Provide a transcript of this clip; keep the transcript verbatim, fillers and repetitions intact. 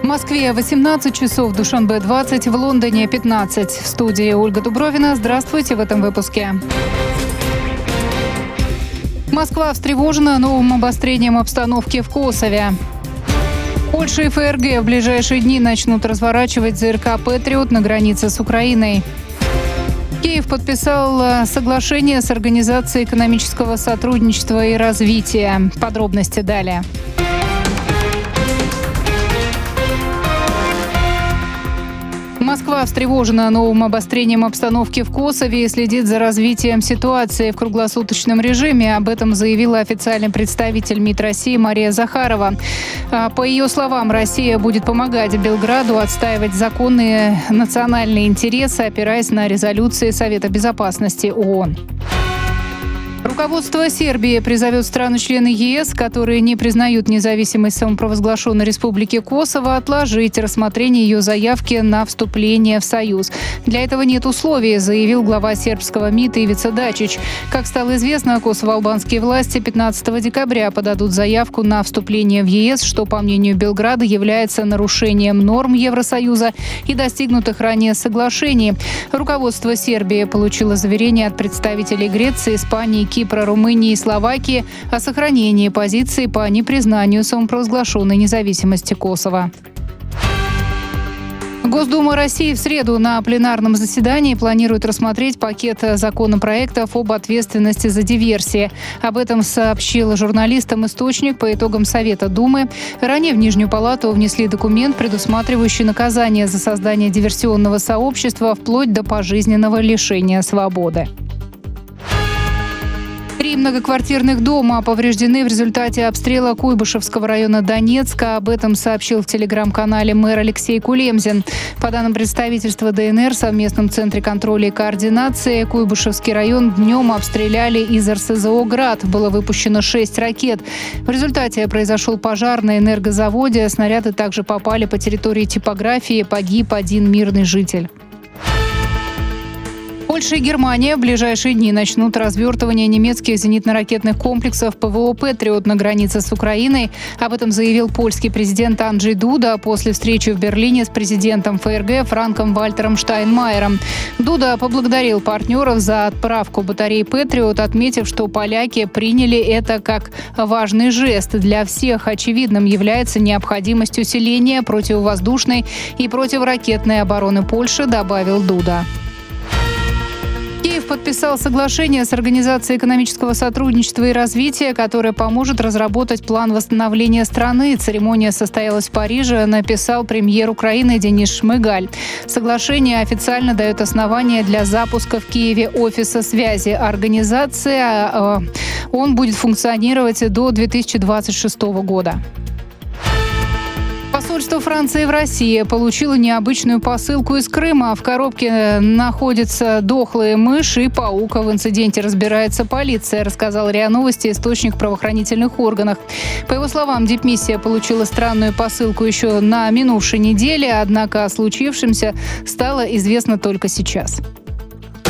Москве восемнадцать часов, в Душанбе двадцать, в Лондоне пятнадцать. В студии Ольга Дубровина. Здравствуйте в этом выпуске. Москва встревожена новым обострением обстановки в Косове. Польша и ФРГ в ближайшие дни начнут разворачивать ЗРК «Патриот» на границе с Украиной. Киев подписал соглашение с Организацией экономического сотрудничества и развития. Подробности далее. Москва встревожена новым обострением обстановки в Косове и следит за развитием ситуации в круглосуточном режиме. Об этом заявила официальный представитель МИД России Мария Захарова. По ее словам, Россия будет помогать Белграду отстаивать законные национальные интересы, опираясь на резолюции Совета безопасности ООН. Руководство Сербии призовет страны-члены ЕС, которые не признают независимость самопровозглашенной республики Косово, отложить рассмотрение ее заявки на вступление в Союз. Для этого нет условий, заявил глава сербского МИД Ивица Дачич. Как стало известно, косово-албанские власти пятнадцатого декабря подадут заявку на вступление в ЕС, что, по мнению Белграда, является нарушением норм Евросоюза и достигнутых ранее соглашений. Руководство Сербии получило заверение от представителей Греции, Испании, Кипра, Румынии и Словакии о сохранении позиции по непризнанию самопровозглашенной независимости Косово. Госдума России в среду на пленарном заседании планирует рассмотреть пакет законопроектов об ответственности за диверсии. Об этом сообщил журналистам источник по итогам Совета Думы. Ранее в Нижнюю палату внесли документ, предусматривающий наказание за создание диверсионного сообщества вплоть до пожизненного лишения свободы. Три многоквартирных дома повреждены в результате обстрела Куйбышевского района Донецка. Об этом сообщил в телеграм-канале мэр Алексей Кулемзин. По данным представительства ДНР, в совместном центре контроля и координации Куйбышевский район днем обстреляли из РСЗО «Град». Было выпущено шесть ракет. В результате произошел пожар на энергозаводе. Снаряды также попали по территории типографии. Погиб один мирный житель. Польша и Германия в ближайшие дни начнут развертывание немецких зенитно-ракетных комплексов ПВО «Патриот» на границе с Украиной. Об этом заявил польский президент Анджей Дуда после встречи в Берлине с президентом ФРГ Франком Вальтером Штайнмайером. Дуда поблагодарил партнеров за отправку батарей «Патриот», отметив, что поляки приняли это как важный жест. Для всех очевидным является необходимость усиления противовоздушной и противоракетной обороны Польши, добавил Дуда. Киев подписал соглашение с Организацией экономического сотрудничества и развития, которое поможет разработать план восстановления страны. Церемония состоялась в Париже, написал премьер Украины Денис Шмыгаль. Соглашение официально дает основания для запуска в Киеве офиса связи организации. Он будет функционировать до две тысячи двадцать шестого года. Посольство Франции в России получило необычную посылку из Крыма. В коробке находятся дохлые мышь и паук. В инциденте разбирается полиция, рассказал РИА Новости источник в правоохранительных органах. По его словам, дипмиссия получила странную посылку еще на минувшей неделе, однако о случившемся стало известно только сейчас.